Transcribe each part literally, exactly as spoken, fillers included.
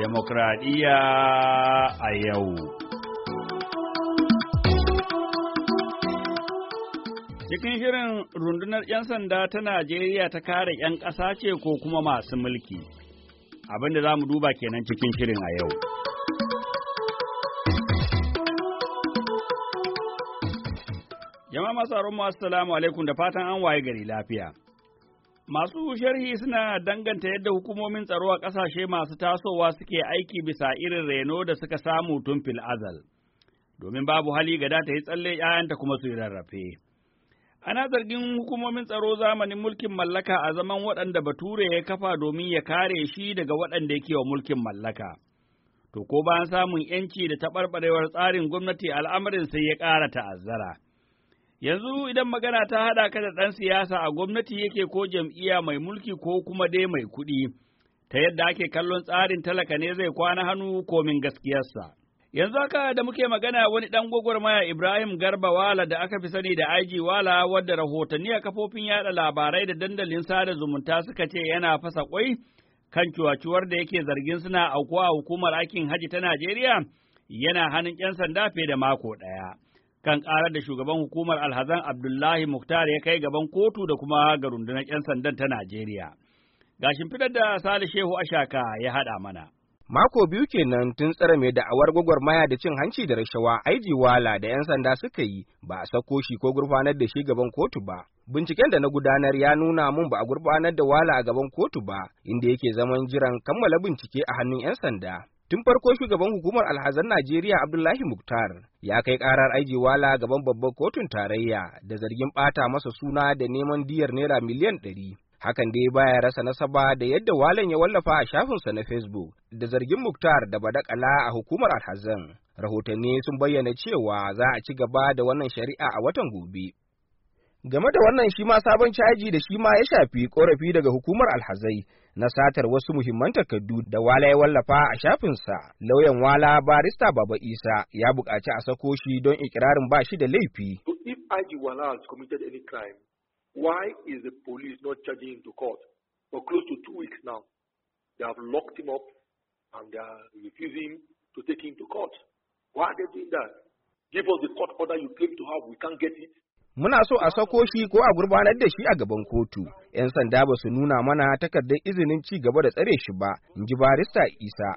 Demokradiyya a yau. Cikin shirin rundunar ‘yan sanda ta Najeriya ta kare ‘yan ƙasa ce ko kuma masu mulki, abin da za mu duba kenan cikin shirin a yau. Jama'a masu aron mu assalamu alaikum da fatan an waye gari lafiya. Masu sharhi suna danganta yadda hukumomin tsaro a ƙasashe masu tasowa suke aiki bisa irin reno da suka samu tun fil azal, domin babu hali gada ta yi tsalle ‘ya'yanta kuma su yi rarrafe. Ana zargin hukumomin tsaro zamanin mulkin mallaka a zaman waɗanda Bature ya kafa domin ya kare shi daga waɗanda yake wa mulkin mallaka. To ko bayan samun ‘yanci da taɓarɓarewar tsarin gwamnati al'amarin sai ya ƙara ta'azzara. Yanzu idan magana ta haɗa ka da ɗan siyasa a gwamnati yake ko jam'iyya mai mulki ko kuma dai mai kuɗi, ta yadda ake kallon tsarin talaka ne zai kwana hannu komin gaskiyarsa. Yanzu haka da muke magana wani ɗan gwagwarmaya Ibrahim Garba Wala da aka fi sani da I G Wala wadda rahotanni a kafofin yaɗa labarai da dandalin sada zumunta suka ce yana fasa ƙwai kan cuwacuwar da yake zargin suna aukuwa a hukumar aikin haji ta Najeriya yana hannun ‘yan sanda fiye da mako ɗaya. Kan ƙarar da shugaban hukumar alhazan Abdullahi Muktar ya kai gaban kotu da kuma ga rundunar ‘yan sandan ta Najeriya. Ga shimfiɗar da Sale Shehu Ashaka ya haɗa mana. Mako biyu kenan tun tsare mai da'awar gwagwarmaya da cin hanci da rashawa I G Wala da ‘yan sanda suka yi ba a sako shi ko gurfanar da shi gaban kotu ba. Binciken da na gudanar ya nuna mun ba a gurfanar da Wala a gaban kotu ba, inda yake zaman jiran kammala bincike a hannun ‘yan sanda. Tun farko shugaban hukumar alhazan Najeriya Abdullahi Muktar ya kai karar I G Wala gaban babbar kotun tarayya da zargin ɓata masa suna da neman diyar naira miliyan ɗari. Hakan dai baya rasa nasaba da yadda Walan ya wallafa a shafinsa na Facebook da zargin Muktar da badakala a hukumar alhazan. Rahotanni sun bayyana cewa za a ci gaba da wannan shari'a a watan gobe. Game da wannan shi ma sabon caji da shi ma ya shafi korafi daga hukumar alhazai na satar wasu muhimman takardu da Wala ya wallafa a shafinsa. Lauyan Wala barista Baba Isa ya buƙaci a sako shi don ikirarin ba shi da laifi. So if I G Wala has committed any crime, why is the police not charging him to court? For close to two weeks now, they have locked him up and they are refusing to take him to court. Why are they doing that? Give us the court order you claim to have, we can't get it. Muna so a sako shi ko a gurbanar da shi a gaban kotu. ‘Yan sanda ba su nuna mana takardar izinin ci gaba da tsare shi ba, in ji barista Isa.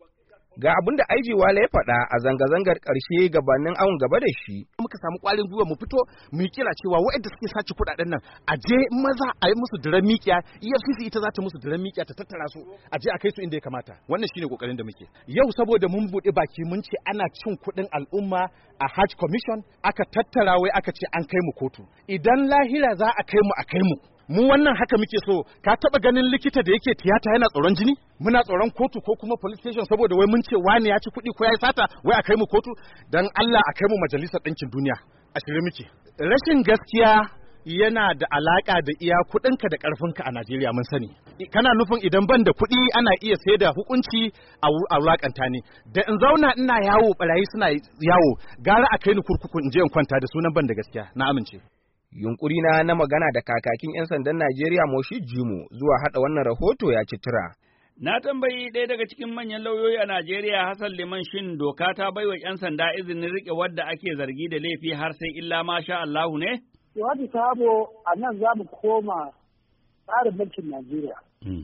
Ga abin da I G Wala ya faɗa a zanga-zangar ƙarshe gabanin awon gaba da shi. Muka samu ƙwarin gwiwa mu fito mu yi kira cewa waɗanda suke sace kuɗaɗen nan a je maza a yi musu diran miƙiya, E F C C ita za ta musu diran miƙiya ta tattara su a je a kai su inda ya kamata. Wannan shine kokarin da muke. Yau saboda mun buɗe baki mun ce ana cin kuɗin al'umma a Hajj Commission aka tattara wai aka ce an kai mu kotu. Idan lahira za a kai mu a kai mu. Mu wannan haka muke so. Ka taba ganin likita da yake tiyata yana tsoron jini? Muna tsoron kotu ko kuma police station saboda wai mun ce wani ya ci kuɗi ko ya yi sata wai a kai mu kotu? Dan Allah a kai mu majalisar ɗinkin duniya. A shirye muke. Rashin gaskiya yana da alaka da iya kuɗinka da ƙarfinka a Najeriya mun sani. Kana nufin idan ban da kuɗi ana iya sai da hukunci a wulaƙanta ni. Da in zauna ina yawo barayi suna yawo gara a kai ni kurkuku in je in kwanta da sunan ban da gaskiya. Na amince. Yunkuri na na magana da kakakin ‘yan sandan Najeriya Moshi Jimo zuwa haɗa wannan rahoto ya ci tura. Na tambayi ɗaya daga cikin manyan lauyoyi a Najeriya Hassan Liman shin doka ta baiwa ‘yan sanda izinin riƙe wadda ake zargi da laifi har sai illa ma sha Allahu ne? Wata sabo a nan za mu koma tsarin mulkin Najeriya.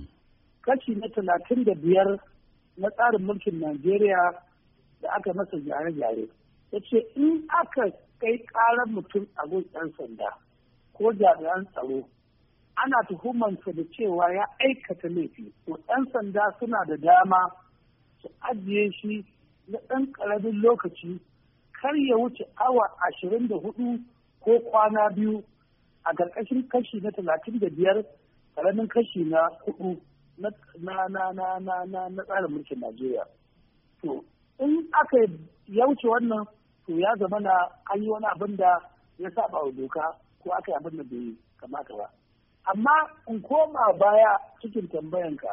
Kashi na talatin da biyar na tsarin mulkin Najeriya da aka masa gyare-gyare. Ya ce in aka kai karar mutum a gun ɗan sanda ko jami'an tsaro ana tuhumansa da cewa ya aikata laifi, to ɗan sanda suna da dama su ajiye shi na ɗan ƙaramin lokaci kar ya wuce awa ashirin da hudu ko kwana biyu a ƙarƙashin kashi na talatin da biyar ƙaramin kashi na hudu na na na na na tsarin mulkin Najeriya. To in aka ya wuce wannan to ya zama na an yi wani abin da ya saba wa doka ko aka yi abin da bai kamata ba. Amma in koma baya cikin tambayanka,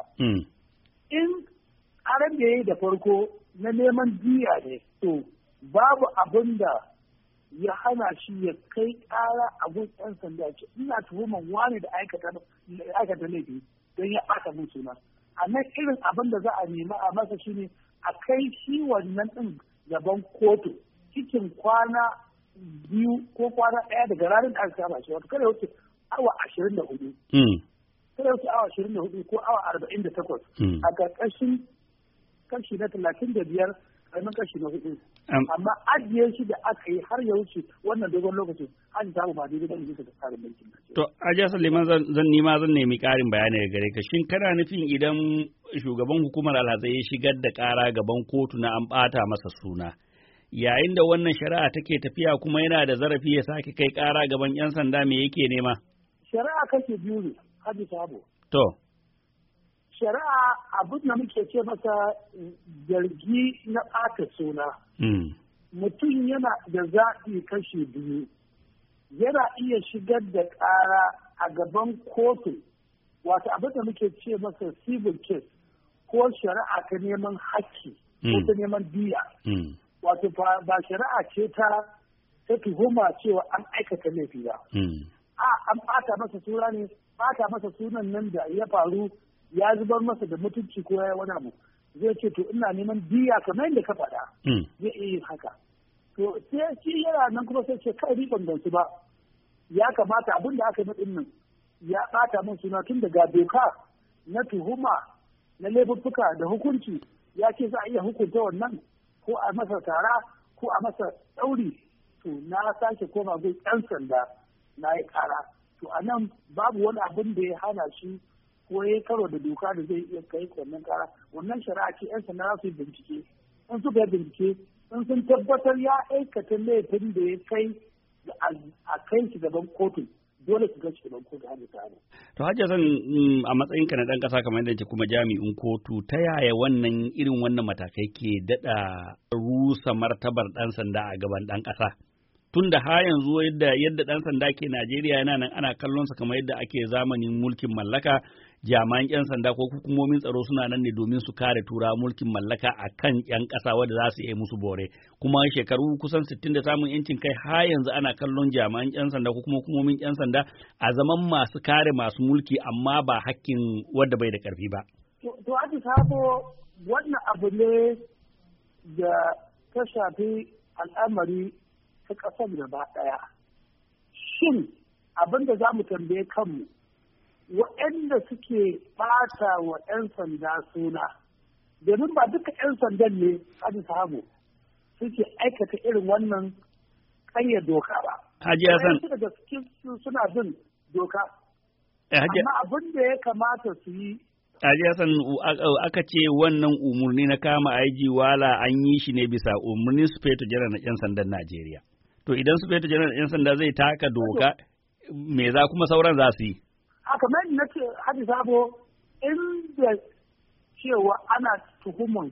in karan da ya yi da farko na neman diya ne, to babu abin da ya hana shi ya kai ƙara a gun ɗan sanda ce ina tuhuman wani da aikata laifi don ya ɓata min suna. a nan irin abin da za a nema a masa shine a kai shi wannan ɗin gaban kotu cikin kwana biyu ko kwana ɗaya daga ranar da aka kama shi, wato kada wuce awa ashirin da hudu. Kada wuce awa ashirin da hudu ko awa arba'in da takwas a ƙarƙashin kashi na talatin da biyar ƙaramin kashi na hudu. Amma ajiye shi da aka yi har ya wuce wannan dogon lokacin an samu ba daidai ba ne bisa tsarin mulkin Najeriya. To Hajiya Suleiman zan nima zan nemi ƙarin bayani daga gare ka. Shin kana nufin idan shugaban hukumar alhazai ya shigar da ƙara gaban kotu na an ɓata masa suna, yayin da wannan shari'a take tafiya kuma yana da zarafi ya sake kai ƙara gaban 'yan sanda, me yake nema? Shari'a kake biyu ne, Haji Sabo. To. Shari'a abin da muke ce masa zargi na ɓata suna. Mutum yana da zaɓi kashi biyu. Yana iya shigar da ƙara a gaban kotu, wato abin da muke ce masa civil case, ko shari'a ta neman haƙƙi ko ta neman biya. Wato ba shari'a ce ta ta tuhuma cewa an aikata laifi ba. A an ɓata masa suna ne, ɓata masa sunan nan da ya faru ya zubar masa da mutunci ko ya wani abu. Zai ce to ina neman biya kamar yadda ka faɗa. Zai iya yin haka. To sai shi yana nan kuma sai ce kai ni ban gansu ba. Ya kamata abin da aka yi din nan ya ɓata min suna tun daga doka na tuhuma na laifuffuka da hukunci ya ce za a iya hukunta wannan ko a masa tara ko a masa ɗauri. To na sake koma gun ɗan sanda na yi ƙara. To a nan babu wani abin da ya hana shi ko ya karo da doka da zai iya kai wannan ƙara. Wannan shari'a ce 'yan sanda za su yi bincike. In suka yi bincike in sun tabbatar ya aikata laifin da ya kai a kai shi gaban kotu, dole su gaci gaban kotu har da To Hajiya zan a matsayin ka na dan kasa kamar yadda kuma jami'in kotu, ta yaya wannan irin wannan matakai ke dada rusa martabar dan sanda a gaban dan kasa? Tun da ha yanzu yadda yadda dan sanda ke Najeriya yana nan ana kallon sa kamar yadda ake zamanin mulkin mallaka, jami'an yan sanda ko hukumomin tsaro suna nan ne domin su kare tura mulkin mallaka akan yan kasa wanda za su yi musu bore. Kuma shekaru kusan sittin da samun yancin kai ha yanzu ana kallon jami'an yan sanda ko kuma hukumomin yan sanda a zaman masu kare masu mulki amma ba hakkin wanda bai da karfi ba. To ake sabo wannan abu ne da ta shafi al'amari ta ƙasar gaba ɗaya. Shin abin da za mu tambaye kanmu, waɗanda suke ɓata wa 'yan sanda suna, domin ba duka 'yan sandan ne Haji Sabo suke aikata irin wannan ƙayyar doka ba. Haji Hassan. Wasu daga cikin suna bin doka. Amma abin da ya kamata su yi. Haji Hassan, aka ce wannan umarni na kama aiji wala an yi shi ne bisa umarnin Sufeto Janar na 'yan sandan Najeriya. To idan Sufeto Janar na 'yan sanda zai taka doka, me za kuma sauran za su yi? Haka mai na ce Haji Sabo, inda cewa ana tuhuman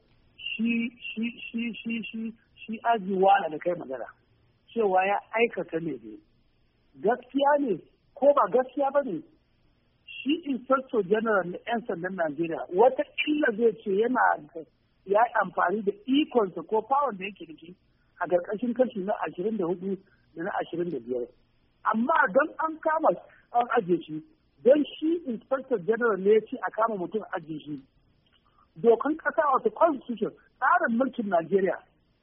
shi shi shi shi shi shi aji wala da kai magana, cewa ya aikata ne ne. Gaskiya ne ko ba gaskiya ba ne? Shi Inspector General na 'yan sandan Najeriya wata illa zai ce yana ya yi amfani da ikonsa ko fawon da yake da shi a ƙarƙashin kashi na ashirin da hudu da na ashirin da biyar. Amma don an kama an ajiye shi, don shi Inspector General ne ya ce a kama mutum a ajiye shi. Dokan ƙasa wato Constitution, tsarin mulkin Najeriya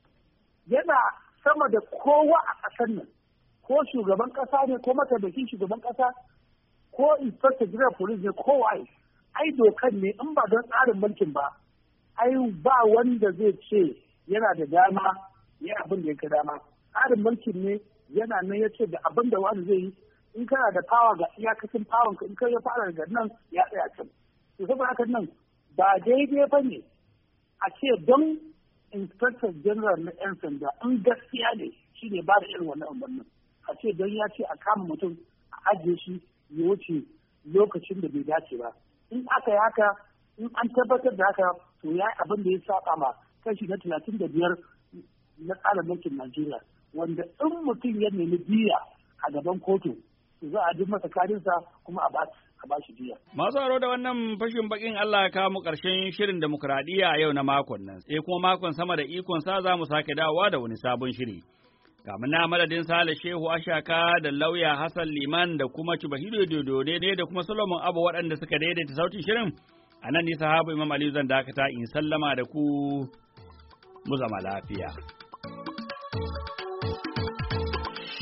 yana sama da kowa a ƙasar nan, ko shugaban ƙasa ne ko mataimakin shugaban ƙasa ko Inspector General Police ne ko waye. Ai dokan ne in ba don tsarin mulkin ba, ai ba wanda zai ce yana da dama ya abin da ya ga dama. Tsarin mulkin ne yana nan ya ce da abin da wani zai yi, in kana da fawa ga iyakacin fawon ka, in kai ya fara daga nan ya tsaya can. To saboda haka nan ba daidai ba ne a ce don Inspector General na 'yan sanda in gaskiya ne shi ne ba da irin wannan umarnin. A ce don ya ce a kama mutum a ajiye shi ya wuce lokacin da bai dace ba. In aka yi haka, in an tabbatar da haka, to ya yi abin da ya saba ma kashi na talatin da biyar na tsarin mulkin Najeriya, wanda in mutum ya nemi biya a gaban kotu, to za a ji masa karinsa kuma a ba shi biya. Masu haro da wannan fashin bakin Allah ya kawo mu ƙarshen shirin demokuraɗiyya a yau na makon nan, sai kuma makon sama da ikon sa za mu sake dawowa da wani sabon shiri. Kamun na madadin Sale Shehu Ashaka da lauya Hassan Liman da kuma Cibahido Dodo ne da kuma Solomon Abu waɗanda suka daidaita sautin shirin. A nan ni sahabu Imam Aliyu zan dakata in sallama da ku mu zama lafiya.